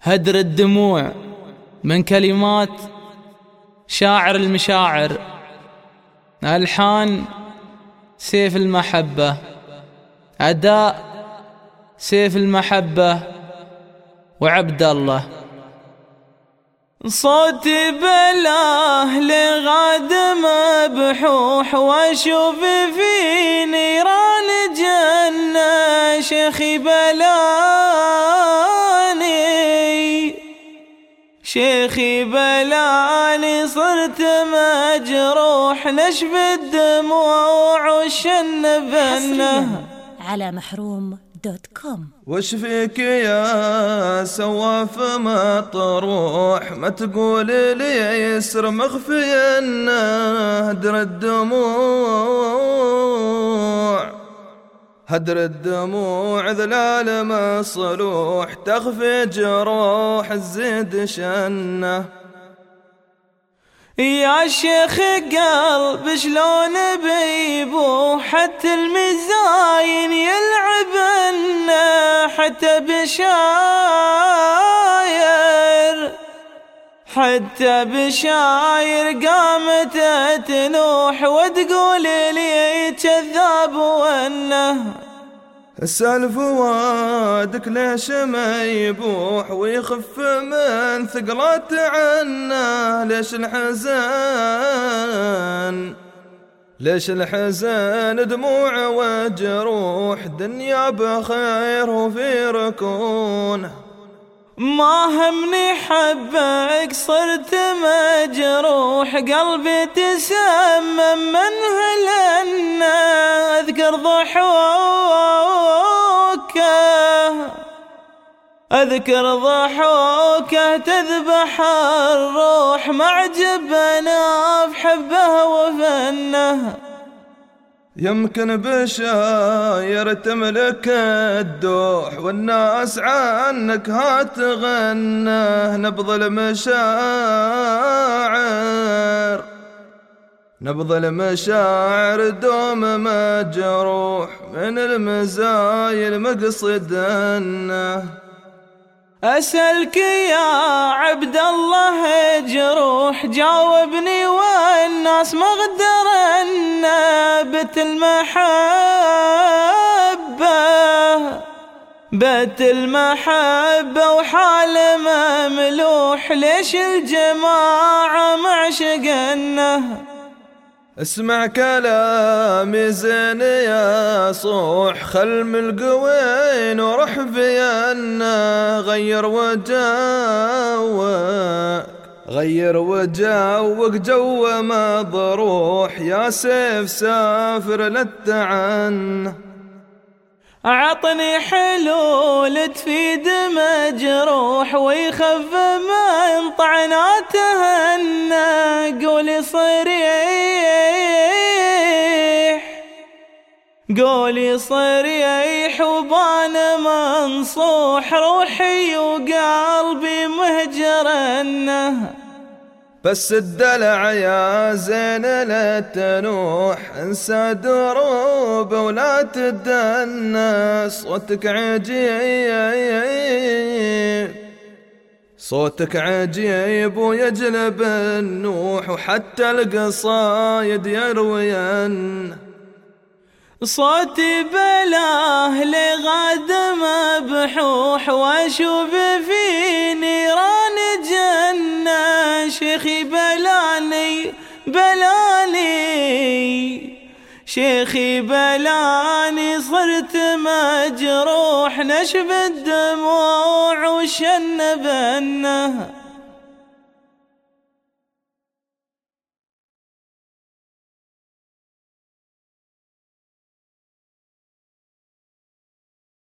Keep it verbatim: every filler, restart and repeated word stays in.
هدر الدموع من كلمات شاعر المشاعر، ألحان سيف المحبة، أداء سيف المحبة وعبد الله. صوتي بلاه لغاد مبحوح، واشوف في نيران جنة شيخي بلاني، شيخي بلاني صرت مجروح، نشف الدموع والشن بنه على محروم دوت كوم. وش فيك يا سواف مطروح، ما تقول لي يسر مخفي انه هدر الدموع، هدر الدموع ذلال مصلوح، تخفي جروح الزيد شنه. يا شيخ قلب شلون بيبوح، حتى المزاين يلعبن، حتى بشاير حتى بشاير قامت تنوح، وتقول لي كذاب وانه. اسأل فؤادك ليش ما يبوح ويخف من ثقلات عنه، ليش الحزن ليش الحزن دموع وجروح، دنيا بخير وفي ركونه. ما همني حبك صرت مجروح، قلبي تسمم منها لأن أذكر ضحوكه، أذكر ضحوكه تذبح الروح، معجبنا بحبه وفنه. يمكن بشاير تملك الدوح، والناس عنك هتغنه، نبض المشاعر نبض المشاعر دوم مجروح، من المزايل مقصدنه. أسألك يا عبد الله جروح، جاوبني والناس مغدرنا، بت المحبة بت المحبة وحال مملوح، ليش الجماعة معشقنه. اسمع كلامي زين يا صوح، خل من القوين وروح بينا، غير وجوك غير وجوك جو مضروح، يا سيف سافر للتعن. عطني حلول تفيد مجروح، ويخف من طعناتهن، قولي صريح قولي صريح وبان منصوح، روحي وقلبي مهجرنه. بس الدلع يا زين لا تنوح، انسى دروب ولا تدنى، صوتك عجيب صوتك عجيب ويجلب النوح، وحتى القصايد يروين. صوتي بلاه لغاد مبحوح، واشوف في نيران جنة، شيخي بلاني بلاني شيخي بلاني صرت مجروح، نشف الدموع وشن بنه.